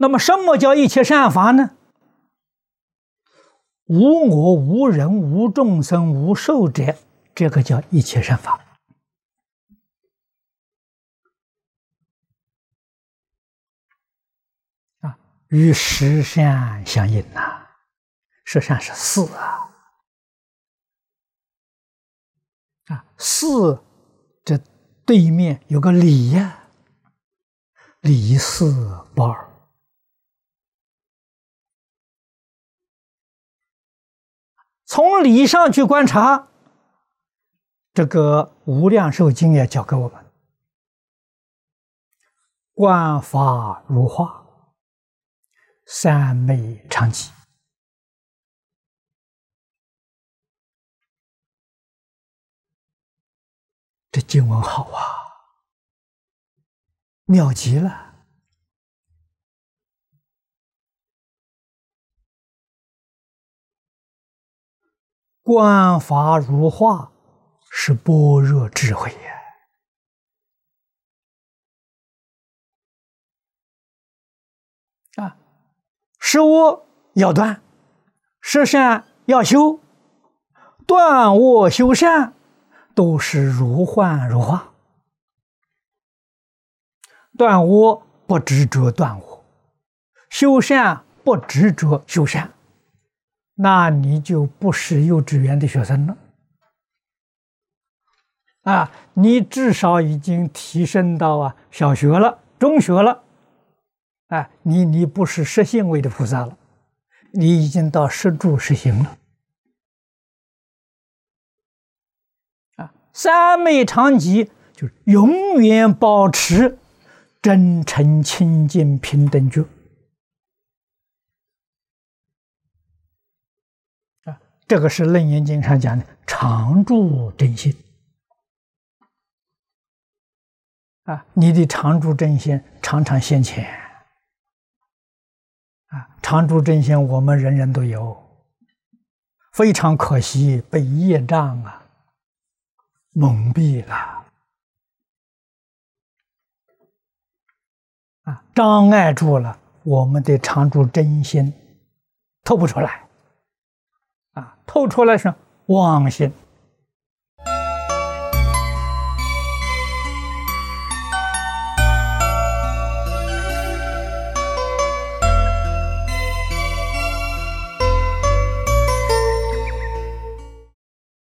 那么什么叫一切善法呢？无我、无人、无众生、无寿者，这个叫一切善法。与十善相应呐，十善是四四这对面有个理呀，理四不二。从理上去观察，这个《无量寿经》也教给我们：观法如画，三昧常寂。这经文好啊，妙极了。观法如画是般若智慧呀！十恶要断，十善要修，断恶修善都是如幻如化。断恶不执着断恶，修善不执着修善，那你就不是幼稚园的学生了你至少已经提升到小学了、中学了你不是实性位的菩萨了，你已经到实住实行了三昧常寂就是永远保持真诚清净平等觉这个是《楞严经》上讲的常住真心你的常住真心常常现前常住真心我们人人都有，非常可惜被业障蒙蔽了障碍住了我们的常住真心，透不出来透出来是妄心